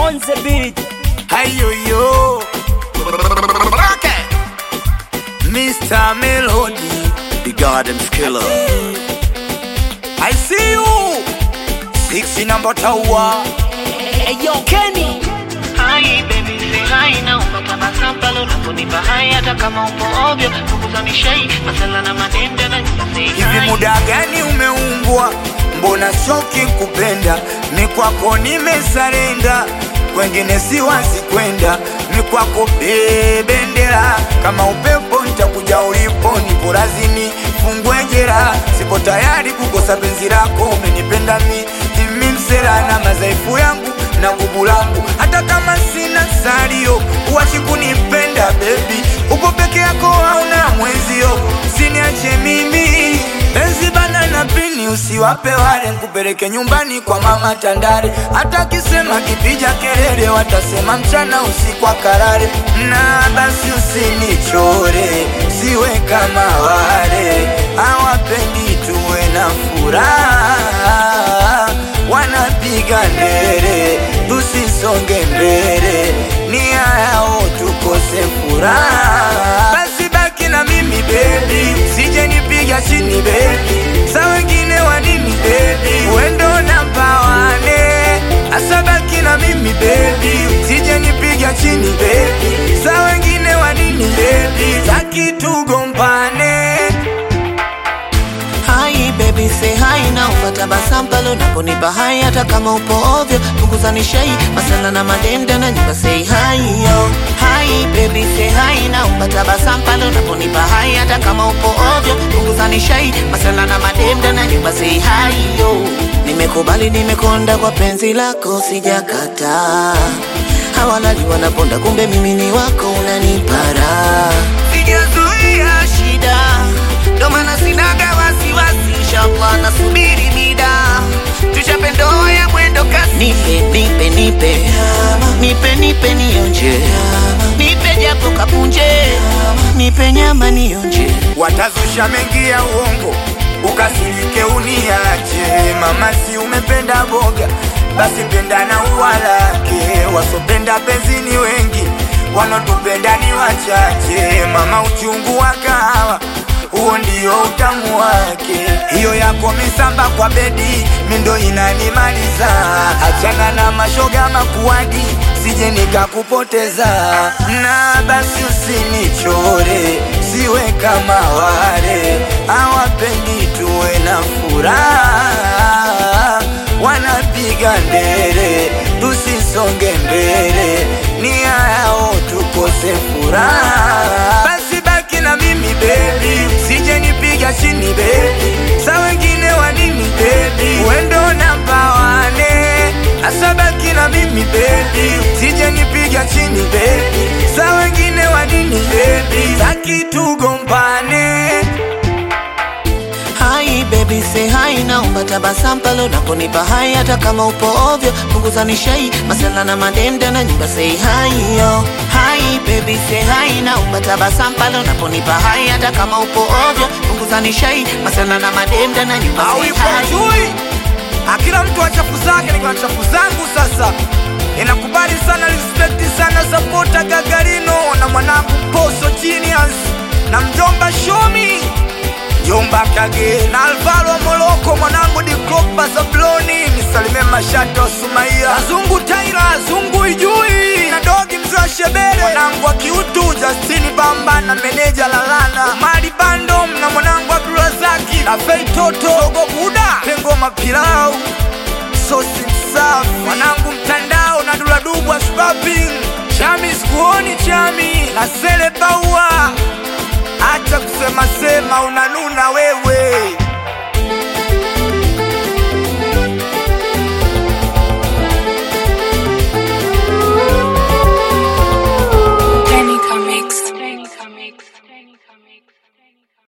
on the beat. Hey yo, okay. Mr. Melody, the Garden Killer. I see you. 6 number tower. Hey yo, Kenny. Hi baby, say hi na unatabasamu pale unaponipa hai hata kama upo ovyo, punguza nishai masala na madende na say hi. Hivi muda gani umeumbwa? Mbona shoki kupenda? Ni kwako nimesarenda, kwengine siwazi kwenda. Ni kwako bebendera, kama upepo nitakuja ulipo. Nipo razini fungwe jera, sipo tayari kukosa penzi lako. Umenipenda mimi msela na madhaifu yangu na nguvu langu, hata kama sina salio. Uachi kunipenda baby, uko peke yako hauna mwenzio. Usiniache mimi, penzi bana na pini usiwape wale. Nikupeleke nyumbani kwa mama Tandale, hata kisema kipija kelele watasema mchana usiku akarare. Na basi usinichore, siwe kama wale hawapendi tuwe na furaha. Wanapiga ndere tusisonge mbele, nia yao tukose furaha. Basi baki na mimi baby, sije nipiga chini baby. Sa wengine wanini baby, wendo namba wane. Asa baki na mimi baby, sije nipiga chini baby. Sa wengine wanini baby, taki tugombane. Hi baby, say hi na unatabasamu pale unaponipa hai hata kama upo ovyo, punguza nishai masala na madende na nyumba say hi yo. Hi baby, say hi na unatabasamu pale unaponipa hai hata kama upo ovyo, punguza nishai masala na madende na nyumba say hi yo. Nimekubali nimekonda kwa penzi lako sijakataa, hawalali wanaponda kumbe mimi ni wako unanipara. Sijazuia shida, ndo maana sinaga wasiwasi, inshallah nasubiri mida, tuchapendoa ya mwendo kasi. Nipe nionje, nipe japo kapunje, nipe nyama nionje. Watazusha mengi ya uongo, ukasirike uniache. Mama si umependa boga, basi penda na uwalake. Wasopenda penzi ni wengi, wanotupenda ni wachache. Mama uchungu wa kahawa, huo ndio utamu wake. Hiyo yako misamba kwa bedi, mindo inanimaliza. Achana na mashoga makuadi, sije nikakupoteza. Na basi usinichore, siwe kama wale hawapendi tuwe na furaha. Wanapiga ndere tusisonge mbele, nia yao tukose furaha. Basi baki na mimi baby, sije nipiga chini baby. Sa wengine wanini baby, wendo namba wane. Asa baki na mimi baby, sije nipiga chini baby. Sa wengine wanini baby, taki tugombane. Hi baby, say hi na unatabasamu pale unaponipa hai hata kama upo ovyo, punguza nishai masala na madende na nyumba say hi yo. Hi baby, say hi na unatabasamu pale unaponipa hai hata kama upo ovyo, punguza nishai masala na madende na nyumba say hi. Awipojui, akila mtu wa chafu zake, niko na chafu zangu sasa. Inakubali sana, respect sana, supporta Gagarino na mwanangu Poso Genius na mjomba Shomi, Jomba Kage na Alvaro Moloko, mwanangu Di Klopa Zabloni, nisalime Mashato Sumaia, Azungu Taira, Azungu Ijui na Dogi Mzwa Shebere, mwanangu wa Kiutu Justini Bamba na meneja Lalana, Mari Bandom na mwanangu Abdurazaki na Fei Toto, Ogo Buda, Pengo Mapilau, Sosi Msafi, mwanangu Mtandao na Duladubu wa Spaping, Chami Skuoni Chami na Sele Baua. Acha kusema sema unanuna wewe.